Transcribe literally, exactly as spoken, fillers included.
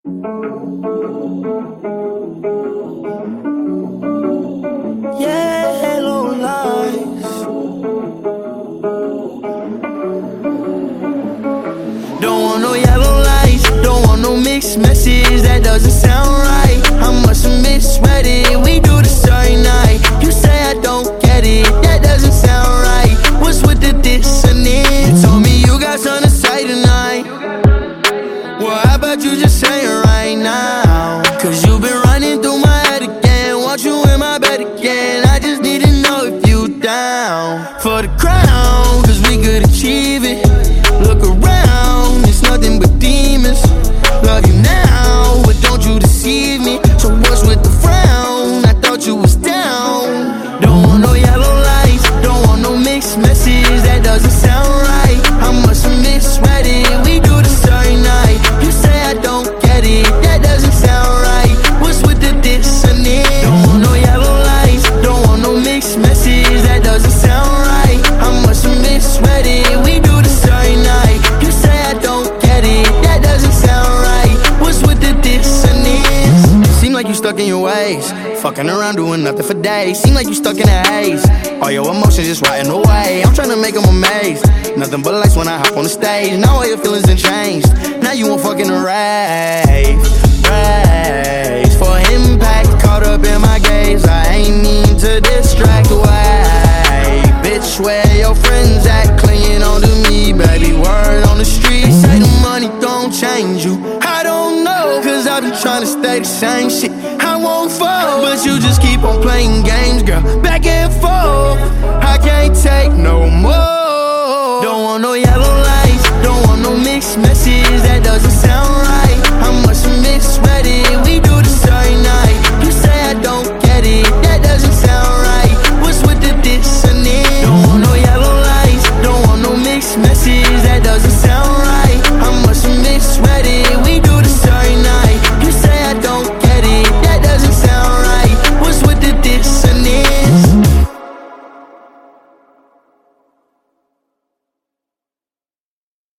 Yellow lights. Don't want no yellow lights. Don't want no mixed messages. That doesn't sound right. I must have misread it. We do this every night. You say I don't get it. That doesn't sound right. What's with the dissonance? Told me you got something to say tonight. Well, how about you just say it right now? Cause you've been running through my head again. Want you in my bed again. I just need to know if you down for the crown. Cause we could achieve it. Look around, it's nothing but demons. Love you now, but don't you deceive me. So what's with the frown? I thought you was down. Don't want no yellow lights. Don't want no mixed messages. That doesn't sound right. I must have misread it. We do this every night. You say I don't get it. That doesn't sound right. What's with the dissonance? Don't want no yellow lights. Don't want no mixed messages. That doesn't sound right. I must have misread it. We do this every night. You say I don't get it. That doesn't sound right. What's with the dissonance? Seem like you stuck in your ways. Fucking around doing nothing for days. Seem like you stuck in a haze. All your emotions just rotting away. I'm trying to make them amazed. Nothing but lights when I hop on the stage. Now all your feelings done changed. Now you want fucking a rave. Race for impact. Caught up in my gaze. I ain't mean to distract away. Bitch, where your friends at? Clinging on to me, baby. Word on the street. They say the money don't change you. I don't know, cause I've been trying to stay the same shit. I won't fall, but you just keep on playing games, girl. Back and forth, I can't take no more. Don't want no yellow lights. Don't want no mixed messages. That doesn't sound